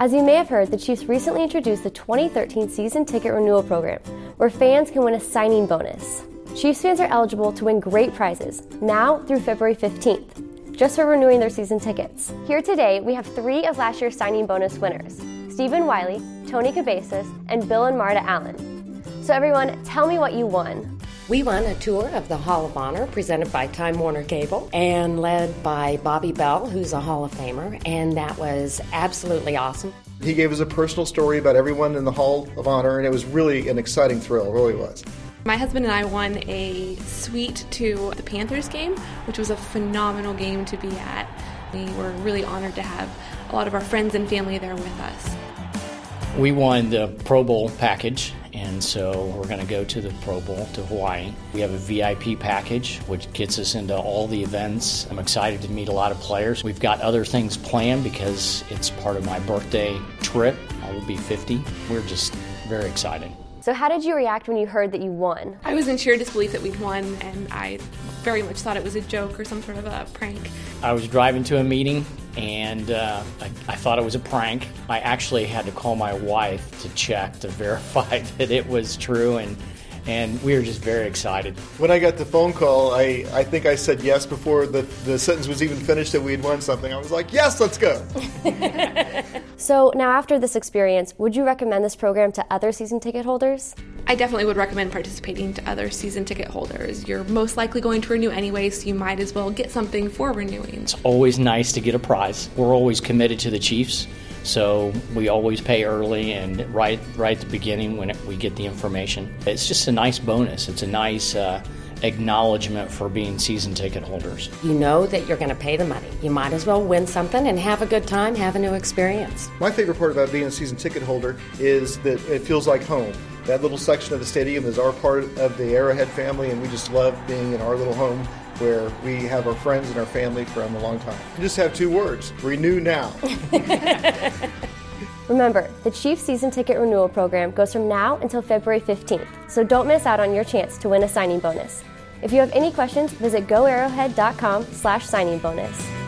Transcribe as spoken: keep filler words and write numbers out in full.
As you may have heard, the Chiefs recently introduced the twenty thirteen season ticket renewal program, where fans can win a signing bonus. Chiefs fans are eligible to win great prizes, now through February fifteenth, just for renewing their season tickets. Here today, we have three of last year's signing bonus winners, Stephen Wiley, Tony Cabezas, and Bill and Marta Allen. So everyone, tell me what you won. We won a tour of the Hall of Honor presented by Time Warner Cable and led by Bobby Bell, who's a Hall of Famer, and that was absolutely awesome. He gave us a personal story about everyone in the Hall of Honor, and it was really an exciting thrill, it really was. My husband and I won a suite to the Panthers game, which was a phenomenal game to be at. We were really honored to have a lot of our friends and family there with us. We won the Pro Bowl package, and so we're going to go to the Pro Bowl to Hawaii. We have a V I P package, which gets us into all the events. I'm excited to meet a lot of players. We've got other things planned because it's part of my birthday trip. I will be fifty. We're just very excited. So how did you react when you heard that you won? I was in sheer disbelief that we'd won, and I very much thought it was a joke or some sort of a prank. I was driving to a meeting, and uh, I, I thought it was a prank. I actually had to call my wife to check to verify that it was true, and and we were just very excited. When I got the phone call, I, I think I said yes before the, the sentence was even finished that we had won something. I was like, yes, let's go. So now after this experience, would you recommend this program to other season ticket holders? I definitely would recommend participating to other season ticket holders. You're most likely going to renew anyway, so you might as well get something for renewing. It's always nice to get a prize. We're always committed to the Chiefs, so we always pay early and right right at the beginning when it, we get the information. It's just a nice bonus. It's a nice uh, acknowledgement for being season ticket holders. You know that you're going to pay the money. You might as well win something and have a good time, have a new experience. My favorite part about being a season ticket holder is that it feels like home. That little section of the stadium is our part of the Arrowhead family, and we just love being in our little home where we have our friends and our family from a long time. We just have two words: renew now. Remember, the Chiefs season ticket renewal program goes from now until February fifteenth, so don't miss out on your chance to win a signing bonus. If you have any questions, visit go arrowhead dot com slash signing bonus.